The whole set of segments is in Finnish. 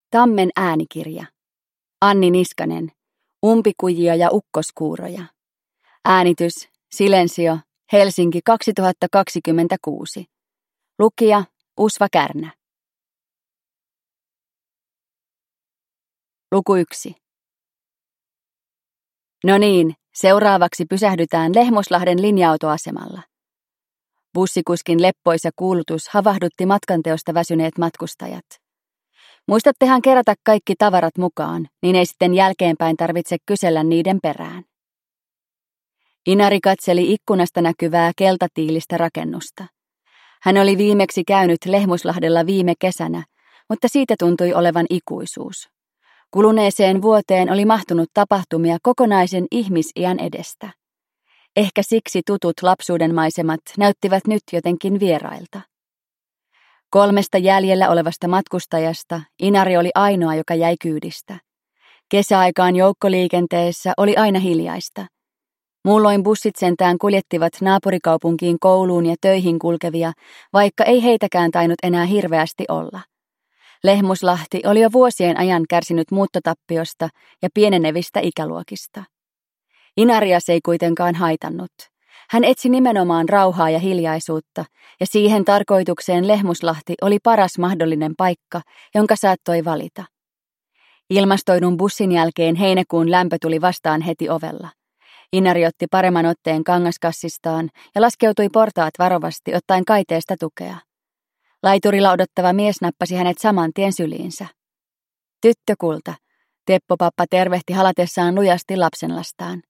Tammen äänikirja. Anni Niskanen. Umpikujia ja ukkoskuuroja. Äänitys Silensio, Helsinki 2026. Lukija Usva Kärnä. Luku 1. No niin, seuraavaksi pysähdytään Lehmoslahden linja-autoasemalla. Bussikuskin leppoisa kuulutus havahdutti matkanteosta väsyneet matkustajat. Muistattehan kerätä kaikki tavarat mukaan, niin ei sitten jälkeenpäin tarvitse kysellä niiden perään. Inari katseli ikkunasta näkyvää keltatiilistä rakennusta. Hän oli viimeksi käynyt Lehmoslahdella viime kesänä, mutta siitä tuntui olevan ikuisuus. Kuluneeseen vuoteen oli mahtunut tapahtumia kokonaisen ihmisiän edestä. Ehkä siksi tutut lapsuuden maisemat näyttivät nyt jotenkin vierailta. 3 jäljellä olevasta matkustajasta Inari oli ainoa, joka jäi kyydistä. Kesäaikaan joukkoliikenteessä oli aina hiljaista. Muulloin bussit sentään kuljettivat naapurikaupunkiin kouluun ja töihin kulkevia, vaikka ei heitäkään tainnut enää hirveästi olla. Lehmoslahti oli jo vuosien ajan kärsinyt muuttotappiosta ja pienenevistä ikäluokista. Inaria se ei kuitenkaan haitannut. Hän etsi nimenomaan rauhaa ja hiljaisuutta, ja siihen tarkoitukseen Lehmoslahti oli paras mahdollinen paikka, jonka saattoi valita. Ilmastoidun bussin jälkeen heinäkuun lämpö tuli vastaan heti ovella. Inari otti paremman otteen kangaskassistaan ja laskeutui portaat varovasti ottaen kaiteesta tukea. Laiturilla odottava mies nappasi hänet saman tien syliinsä. Tyttökulta, Teppo-pappa tervehti halatessaan lujasti lapsenlastaan.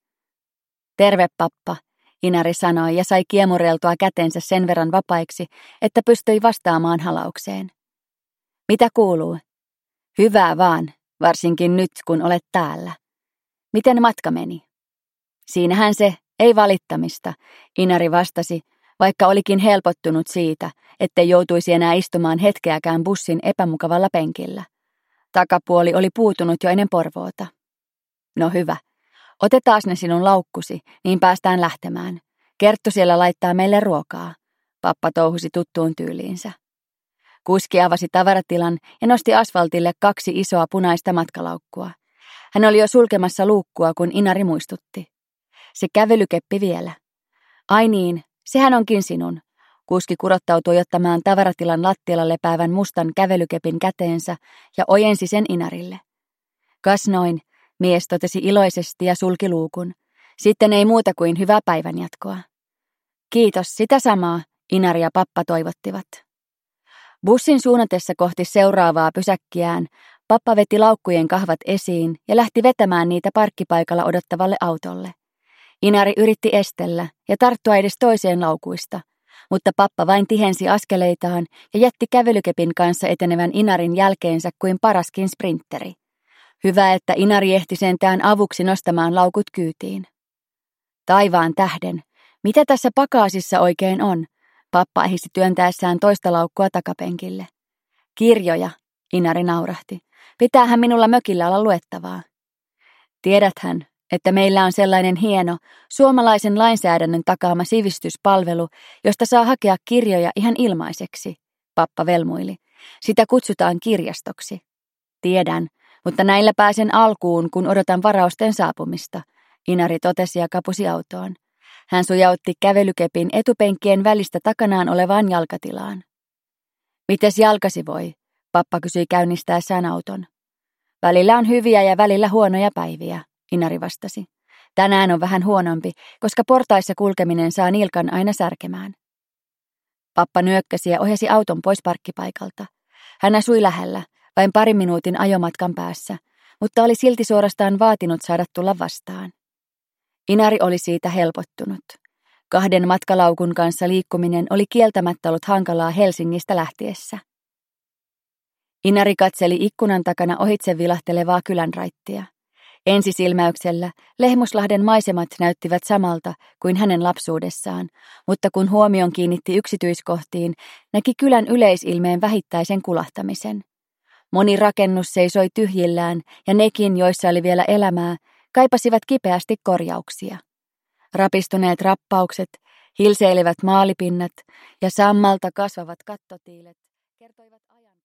Terve, pappa, Inari sanoi ja sai kiemureltua kätensä sen verran vapaiksi, että pystyi vastaamaan halaukseen. Mitä kuuluu? Hyvää vaan, varsinkin nyt kun olet täällä. Miten matka meni? Siinähän se, ei valittamista, Inari vastasi, vaikka olikin helpottunut siitä, ettei joutuisi enää istumaan hetkeäkään bussin epämukavalla penkillä. Takapuoli oli puutunut jo ennen Porvoota. No hyvä. Otetaas ne sinun laukkusi, niin päästään lähtemään. Kerttu siellä laittaa meille ruokaa. Pappa touhusi tuttuun tyyliinsä. Kuski avasi tavaratilan ja nosti asfaltille 2 isoa punaista matkalaukkua. Hän oli jo sulkemassa luukkua, kun Inari muistutti. Se kävelykeppi vielä. Ai niin, sehän onkin sinun. Kuski kurottautui ottamaan tavaratilan lattialla lepäävän mustan kävelykepin käteensä ja ojensi sen Inarille. Kas noin, mies totesi iloisesti ja sulki luukun. Sitten ei muuta kuin hyvää päivänjatkoa. Kiitos, sitä samaa, Inari ja pappa toivottivat. Bussin suunnatessa kohti seuraavaa pysäkkiään, pappa veti laukkujen kahvat esiin ja lähti vetämään niitä parkkipaikalla odottavalle autolle. Inari yritti estellä ja tarttua edes toiseen laukuista, mutta pappa vain tihensi askeleitaan ja jätti kävelykepin kanssa etenevän Inarin jälkeensä kuin paraskin sprinteri. Hyvä, että Inari ehti sentään avuksi nostamaan laukut kyytiin. Taivaan tähden, mitä tässä pakaasissa oikein on? Pappa ehisi työntäessään toista laukkua takapenkille. Kirjoja, Inari naurahti. Pitäähän minulla mökillä olla luettavaa. Tiedäthän, että meillä on sellainen hieno, suomalaisen lainsäädännön takaama sivistyspalvelu, josta saa hakea kirjoja ihan ilmaiseksi, pappa velmuili. Sitä kutsutaan kirjastoksi. Tiedän, mutta näillä pääsen alkuun, kun odotan varausten saapumista, Inari totesi ja kapusi autoon. Hän sujautti kävelykepin etupenkkien välistä takanaan olevaan jalkatilaan. Mites jalkasi voi? Pappa kysyi käynnistäessään auton. Välillä on hyviä ja välillä huonoja päiviä, Inari vastasi. Tänään on vähän huonompi, koska portaissa kulkeminen saa nilkan aina särkemään. Pappa nyökkäsi ja ohjasi auton pois parkkipaikalta. Hän asui lähellä, vain 2 minuutin ajomatkan päässä, mutta oli silti suorastaan vaatinut saada tulla vastaan. Inari oli siitä helpottunut. 2 matkalaukun kanssa liikkuminen oli kieltämättä ollut hankalaa Helsingistä lähtiessä. Inari katseli ikkunan takana ohitse vilahtelevaa kylänraittia. Ensisilmäyksellä Lehmoslahden maisemat näyttivät samalta kuin hänen lapsuudessaan, mutta kun huomion kiinnitti yksityiskohtiin, näki kylän yleisilmeen vähittäisen kulahtamisen. Moni rakennus seisoi tyhjillään ja nekin, joissa oli vielä elämää, kaipasivat kipeästi korjauksia. Rapistuneet rappaukset, hilseilevät maalipinnat ja sammalta kasvavat kattotiilet kertoivat ajan